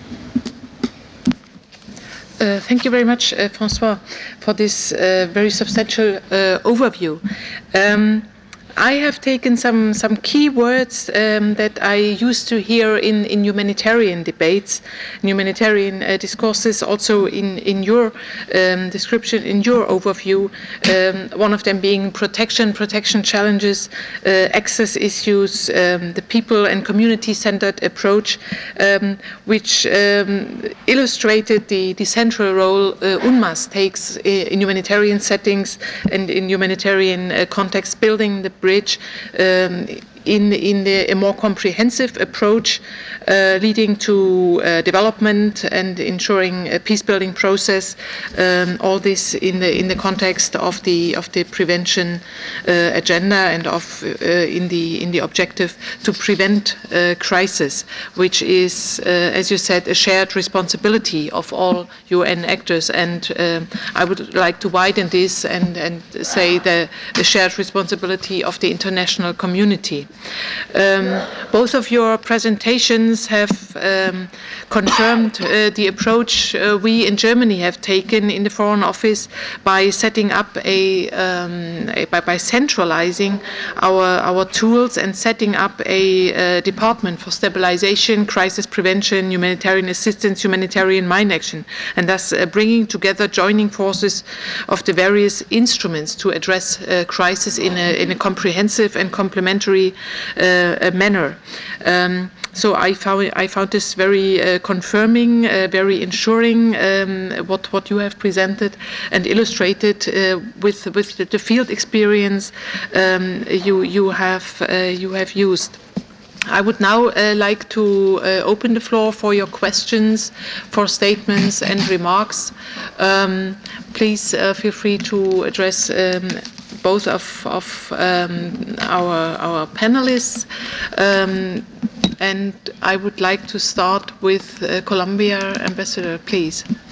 Thank you very much, Francois, for this very substantial overview. I have taken some key words that I used to hear in humanitarian debates, in humanitarian discourses, also in your description, in your overview. One of them being protection challenges, access issues, the people and community-centered approach, which illustrated the central role UNMAS takes in humanitarian settings and in humanitarian context, building the bridge in a more comprehensive approach, leading to development and ensuring a peace-building process. All this in the context of the prevention agenda and of in the objective to prevent crisis, which is, as you said, a shared responsibility of all UN actors. And I would like to widen this and say the shared responsibility of the international community. Both of your presentations have confirmed the approach we in Germany have taken in the Foreign Office by setting up by centralizing our tools and setting up a department for stabilization, crisis prevention, humanitarian assistance, humanitarian mine action, and thus bringing together, joining forces of the various instruments to address crisis in a comprehensive and complementary manner. So I found this very confirming, very ensuring what you have presented and illustrated with the field experience you have used. I would now like to open the floor for your questions, for statements and remarks. Please feel free to address both of our panelists. And I would like to start with Colombia, Ambassador, please.